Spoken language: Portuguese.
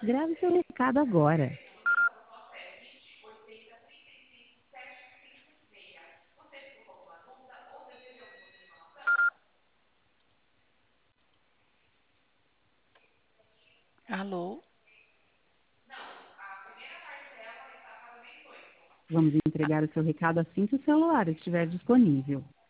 Grave seu recado agora. Alô? Vamos entregar o seu recado assim que o celular estiver disponível.